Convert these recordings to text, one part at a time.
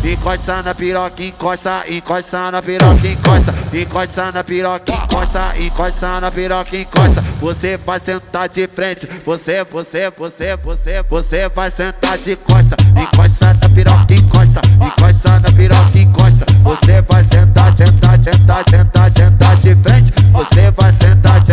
encosta na piroca, encosta, encosta na piroca, encosta, encosta na piroca, encosta, encosta na piroca, encosta. Você vai sentar de frente, você vai sentar de costa. Encosta na piroca, encosta, encosta na piroca, encosta. Você vai sentar, sentar de frente. Você vai sentar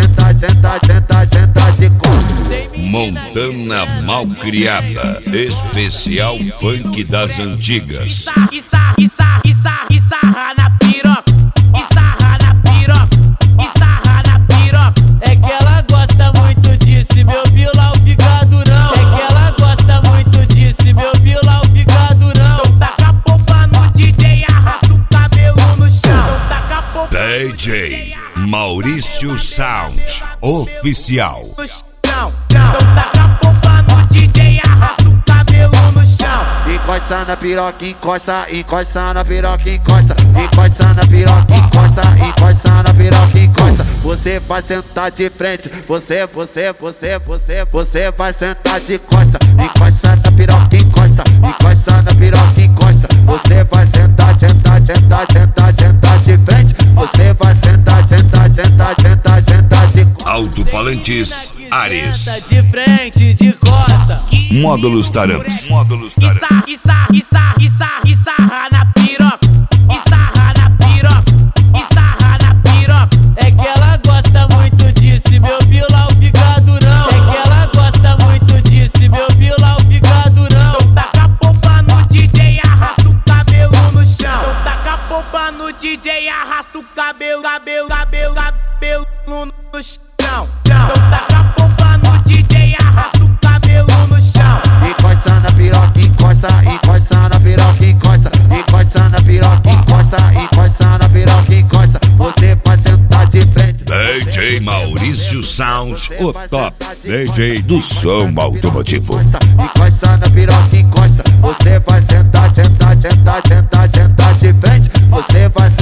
de costa. Montana Malcriada, especial funk das antigas. E sarra na piroca, e sarra na piroca, e sarra na piroca. É que ela gosta muito disso, meu Bilal fica durão. É que ela gosta muito disso, meu Bilal fica durão. Então taca a pompa no DJ, arrasta o cabelo no chão. Então taca a pompa DJ Maurício Sound Oficial. Então taca a pompa no DJ, arrasta o cabelo no chão. Encosta na piroca, encosta, encosta na piroca, encosta, encosta na piroca, encosta, encosta na piroca, encosta. Você vai sentar de frente, você vai sentar de costa. Encosta na piroca, encosta, encosta na piroca, encosta. Você vai sentar de frente, você vai sentar de costa. Alto-falantes Ares. De frente, de costa. Módulos Taramps. E sarra na piroca, e sarra na piroca, e sarra na piroca. É que ela gosta muito disso, meu Bilal fica durão. É que ela gosta muito disso, meu Bilal fica durão. Então taca a pompa no DJ, arrasta o cabelo no chão. Então taca a pompa no DJ, arrasta o cabelo no chão. Então taca a pompa no DJ, arrasta o cabelo no chão. Encosta na piroca, encosta, encosta na piroca, encosta, encosta na piroca, encosta, encosta na piroca, encosta. Você vai sentar de frente. DJ Maurício Sound, o top DJ do som automotivo. Encosta na piroca, encosta. Você vai sentar de frente. Você vai